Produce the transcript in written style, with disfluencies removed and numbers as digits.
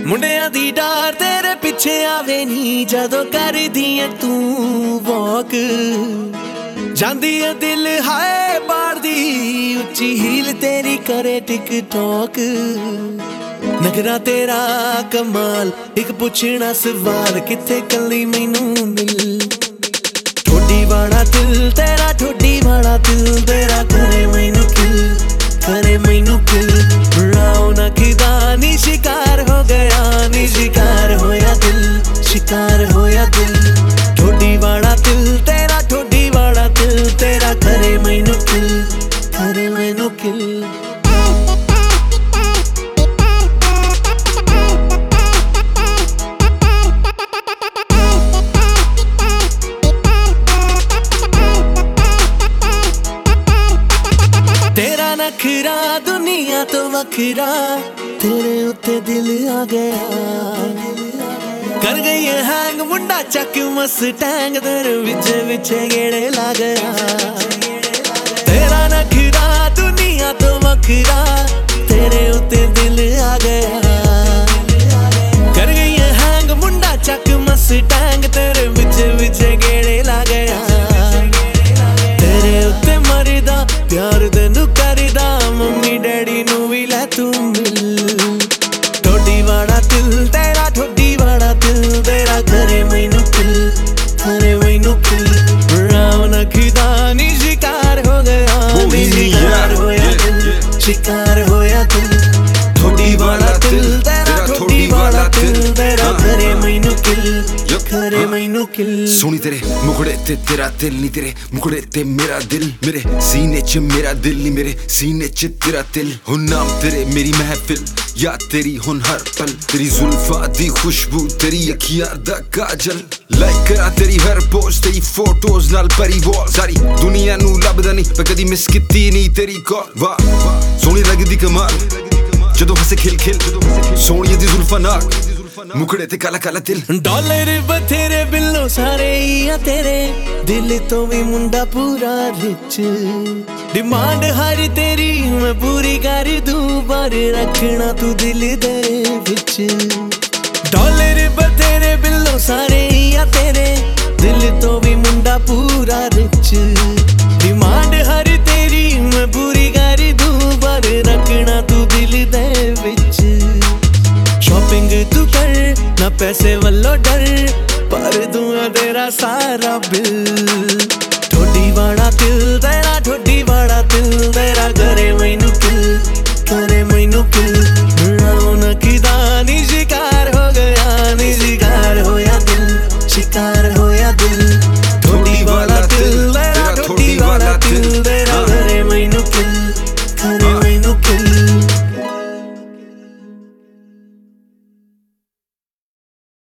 ਮੁੰਡਿਆਂ ਦੀ ਡਾਰ ਤੇਰੇ ਪਿੱਛੇ ਆਵੇ ਨੀ ਜਦੋਂ ਕਰਦੀ ਐ ਤੂੰ ਵਾਕ। ਜਾਂਦੀ ਐ ਦਿਲ ਹਾਏ ਪਾੜਦੀ ਉੱਚੀ ਹੀਲ ਤੇਰੀ ਕਰੇ ਟਿਕਟੌਕ। ਨਖਰਾ ਤੇਰਾ ਕਮਾਲ ਇੱਕ ਪੁੱਛਣਾ ਸਵਾਲ ਕਿੱਥੇ ਕੱਲੀ ਮੈਨੂੰ ਮਿਲ। ਠੋਡੀ ਵਾਲਾ ਦਿਲ ਤੇਰਾ ਠੋਡੀ ਵਾਲਾ ਦਿਲ ਤੇਰਾ ਕਰੇ ਮੈਨੂੰ ਕਿਲ ਕਰੇ ਮੈਨੂੰ ਕਿਲ। ਬੁਲਾਓ ਨਾ ਕਿਦਾ ਨੀ ਸ਼ਿਕਾਰ ਹੋ ਗਿਆ ਨੀ ਸ਼ਿਕਾਰ ਹੋਇਆ ਦਿਲ ਸ਼ਿਕਾਰ ਹੋਇਆ ਦਿਲ। ਠੋਡੀ ਵਾਲਾ ਦਿਲ ਤੇਰਾ ਠੋਡੀ ਵਾਲਾ ਦਿਲ ਤੇਰਾ ਕਰੇ ਮੈਨੂੰ ਕਿਲ ਕਰੇ ਮੈਨੂੰ ਕਿਲ। तेरा नखरा दुनिया तो वखरा तेरे उत्ते दिल आ गया। कर गई है हैंग मुंडा चक मस्टैंग तेरे विचे विचे गेड़े ला गया। तेरा नखरा दुनिया तो वखरा तेरे उत्ते दिल आ गया। कर गई है हैंग मुंडा चक मस्टैंग तेरे विचे विचे गेड़े ला गया। तेरे उत्ते मरदा प्यार तेनू करदा मम्मी डैडी नू भी लै तू मिल। ठोडी वाला दिल तेरा ठोडी वाला दिल तेरा करे मैनू किल करे मैनू किल। राम नखदा नी शिकार हो गया नी शिकार होया दिल शिकार होया दिल। ठोडी वाला दिल तेरा ठोडी वाला दिल तेरा करे मैनू किल करे मैनू किल। सोनी तेरे मुखड़े ते तेरा दिल नी तेरे मुखड़े ते मेरा दिल। मेरे सीने च मेरा दिल नी मेरे सीने च तेरा दिल। हुन नाम तेरे मेरी महफिल याद तेरी हुन हर पल। तेरी जुल्फा दी खुशबू तेरी अखियां दा काजल। लाइक करा तेरी हर पोस्ट तेरी फोटोज नाल भरी वॉल। सारी दुनिया नू लभदा नी पर कदी मिस कीती नी तेरी कॉल। वाह सोहनी लगदी कमाल जदों हसे खिल खिल सोहणिया दी जुल्फा नाल मुखड़े ते काला काला दिल। डॉलर बथेरे बिल्लो सारे ही आ तेरे दिल तो भी मुंडा पूरा रिच। डिमांड हर तेरी मैं पूरी कर दूं पर रखना तू दिल दे विच। डॉलर बथेरे बिल्लो सारे ही आ तेरे दिल तो भी मुंडा पूरा रिच। डिमांड हर तेरी मैं पूरी कर दूं पर रखना तू दिल दे विच। शॉपिंग तू कर ना पैसे वालों डर पर दूंगा तेरा सारा बिल। ठोडी वाला दिल तेरा ठोडी वाला दिल तेरा करे मैनू किल करे मैनू किल। बुलाओ ना किदा नी शिकार हो गया नी शिकार होया दिल शिकार होया दिल।